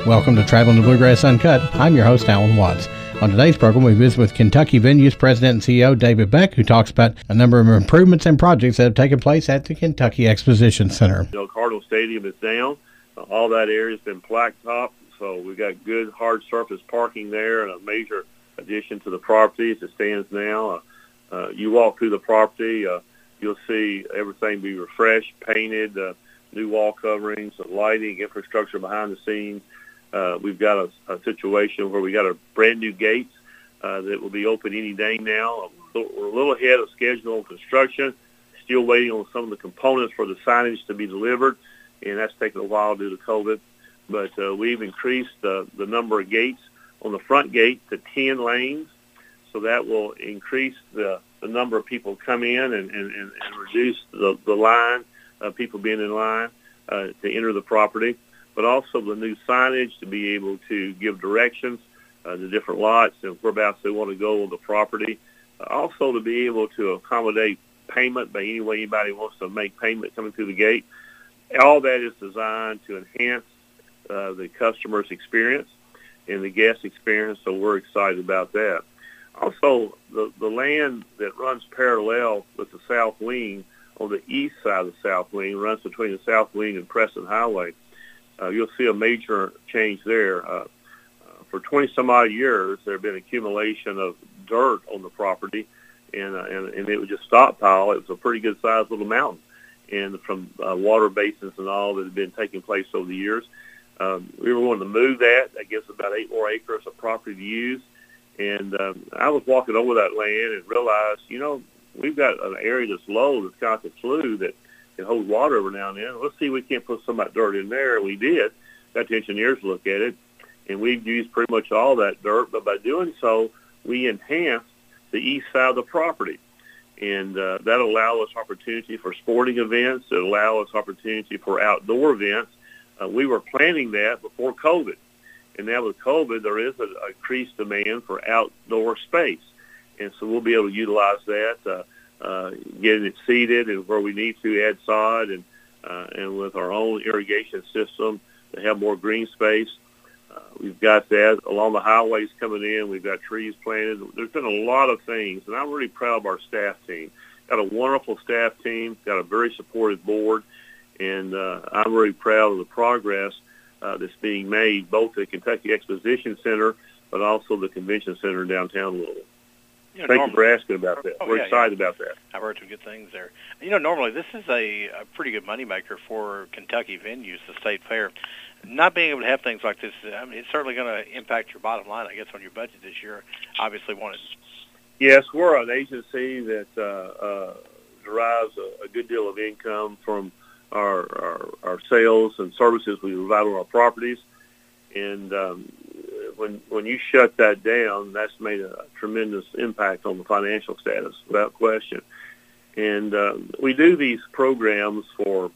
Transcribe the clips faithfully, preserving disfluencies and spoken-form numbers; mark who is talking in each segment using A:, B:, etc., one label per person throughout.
A: Welcome to Traveling the Bluegrass Uncut. I'm your host, Alan Watts. On today's program, we visit with Kentucky Venues President and C E O David Beck, who talks about a number of improvements and projects that have taken place at the Kentucky Exposition Center.
B: You know, Cardinal Stadium is down. Uh, all that area has been blacktop, so we've got good hard surface parking there and a major addition to the property as it stands now. Uh, uh, you walk through the property, uh, you'll see everything be refreshed, painted, uh, new wall coverings, lighting, infrastructure behind the scenes. Uh, we've got a, a situation where we got a brand new gates uh, that will be open any day now. We're a little ahead of schedule on construction, still waiting on some of the components for the signage to be delivered, and that's taken a while due to COVID. But uh, we've increased uh, the number of gates on the front gate to ten lanes, so that will increase the, the number of people come in and, and, and, and reduce the, the line of people being in line uh, to enter the property. But also the new signage to be able to give directions uh, to different lots and whereabouts they want to go on the property. Uh, also to be able to accommodate payment by any way anybody wants to make payment coming through the gate. All that is designed to enhance uh, the customer's experience and the guest experience, so we're excited about that. Also, the, the land that runs parallel with the south wing on the east side of the south wing runs between the south wing and Preston Highway. Uh, you'll see a major change there. Uh, uh, for twenty some odd years, there have been accumulation of dirt on the property, and, uh, and and it would just stockpile. It was a pretty good sized little mountain, and from uh, water basins and all that had been taking place over the years. Um, we were wanting to move that. That gives about eight more acres of property to use. And um, I was walking over that land and realized, you know, we've got an area that's low that's got the flue that can hold water every now and then. Let's see if we can't put some of that dirt in there. We did. Got the engineers to look at it, and we've used pretty much all that dirt. But by doing so, we enhanced the east side of the property, and uh, that'll allow us opportunity for sporting events. It'll allow us opportunity for outdoor events. Uh, we were planning that before COVID, and now with COVID, there is an increased demand for outdoor space, and so we'll be able to utilize that. Uh, Uh, getting it seeded and where we need to add sod and uh, and with our own irrigation system to have more green space. Uh, we've got that along the highways coming in. We've got trees planted. There's been a lot of things, and I'm really proud of our staff team. Got a wonderful staff team, got a very supportive board, and uh, I'm really proud of the progress uh, that's being made, both at Kentucky Exposition Center, but also the Convention Center in downtown Louisville. You know, Thank normally, you for asking about that. Oh, We're yeah, excited yeah. about that.
C: I've heard some good things there. You know, normally this is a, a pretty good moneymaker for Kentucky Venues, the state fair. Not being able to have things like this, I mean, it's certainly going to impact your bottom line, I guess, on your budget this year. Obviously, wanted.
B: Yes, we're an agency that uh, uh, derives a, a good deal of income from our, our our sales and services we provide on our properties, and um, when when you shut that down, that's made a tremendous impact on the financial status, without question. And uh, we do these programs for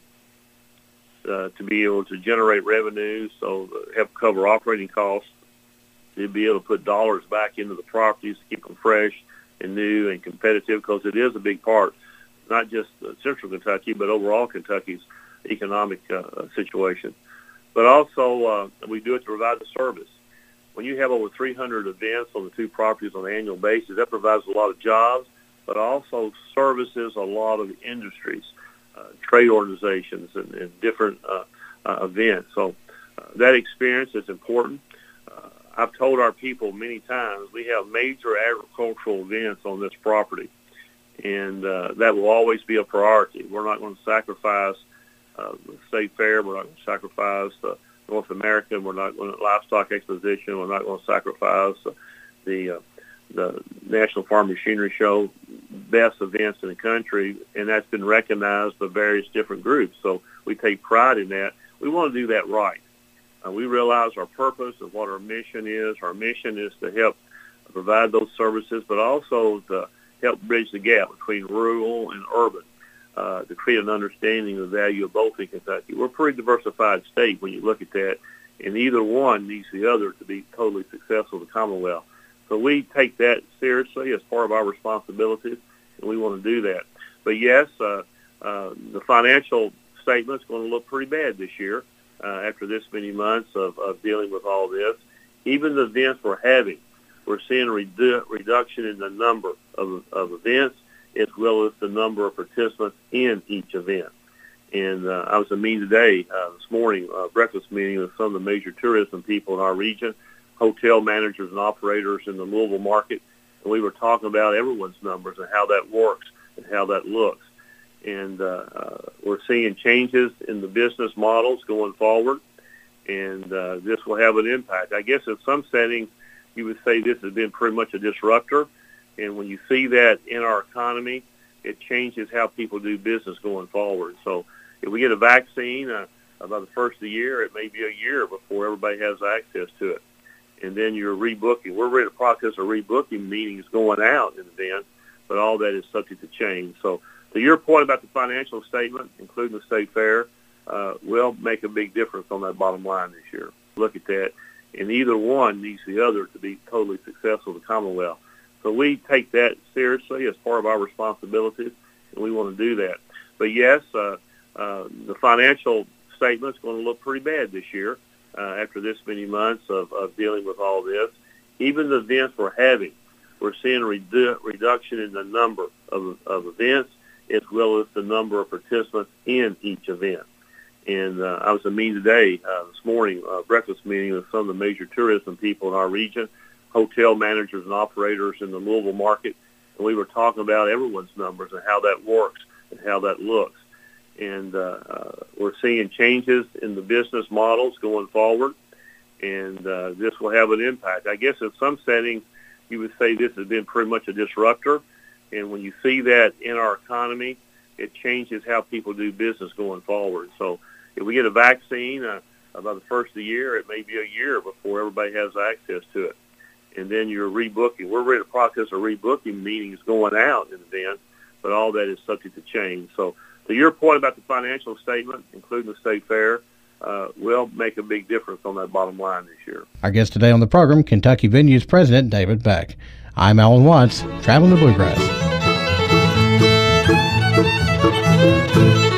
B: uh, to be able to generate revenue, so help cover operating costs, to be able to put dollars back into the properties to keep them fresh and new and competitive, because it is a big part, not just uh, Central Kentucky, but overall Kentucky's economic uh, situation. But also, uh, we do it to provide the service. When you have over three hundred events on the two properties on an annual basis, that provides a lot of jobs, but also services a lot of industries, uh, trade organizations, and, and different uh, uh, events. So uh, that experience is important. Uh, I've told our people many times we have major agricultural events on this property, and uh, that will always be a priority. We're not going to sacrifice uh, the state fair. We're not going to sacrifice the North American. We're not going to livestock exposition. We're not going to sacrifice uh, the uh, the National Farm Machinery Show, best events in the country, and that's been recognized by various different groups. So we take pride in that. We want to do that right. Uh, we realize our purpose and what our mission is. Our mission is to help provide those services, but also to help bridge the gap between rural and urban, uh, to create an understanding of the value of both in Kentucky. We're a pretty diversified state when you look at that, and either one needs the other to be totally successful in the Commonwealth. So we take that seriously as part of our responsibilities, and we want to do that. But yes, uh, uh, the financial statement's going to look pretty bad this year. uh, after this many months of, of dealing with all this. Even the events we're having, we're seeing a redu- reduction in the number of, of events as well as the number of participants in each event. And uh, I was at a meeting today, uh, this morning, a breakfast meeting with some of the major tourism people in our region, hotel managers and operators in the Louisville market, and we were talking about everyone's numbers and how that works and how that looks. And uh, uh, we're seeing changes in the business models going forward, and uh, this will have an impact. I guess in some settings, you would say this has been pretty much a disruptor, and when you see that in our economy, it changes how people do business going forward. So if we get a vaccine uh, about the first of the year, it may be a year before everybody has access to it. And then you're rebooking. We're in the process of rebooking meetings going out in advance, but all that is subject to change. So to your point about the financial statement, including the state fair, uh, will make a big difference on that bottom line this year. Look at that. And either one needs the other to be totally successful to the Commonwealth. So we take that seriously as part of our responsibilities, and we want to do that. But yes, uh, uh, the financial statement's going to look pretty bad this year uh, after this many months of, of dealing with all this. Even the events we're having, we're seeing a redu- reduction in the number of, of events as well as the number of participants in each event. And uh, I was at a meeting today, uh, this morning, a breakfast meeting with some of the major tourism people in our region, hotel managers and operators in the Louisville market, and we were talking about everyone's numbers and how that works and how that looks. And uh, uh, we're seeing changes in the business models going forward, and uh, this will have an impact. I guess in some settings, you would say this has been pretty much a disruptor, and when you see that in our economy, it changes how people do business going forward. So if we get a vaccine uh, about the first of the year, it may be a year before everybody has access to it. And then you're rebooking. We're in the process of rebooking meetings going out in advance, but all that is subject to change. So to your point about the financial statement, including the state fair, uh, will make a big difference on that bottom line this year.
A: Our guest today on the program, Kentucky Venues President David Beck. I'm Alan Watts, traveling the Bluegrass.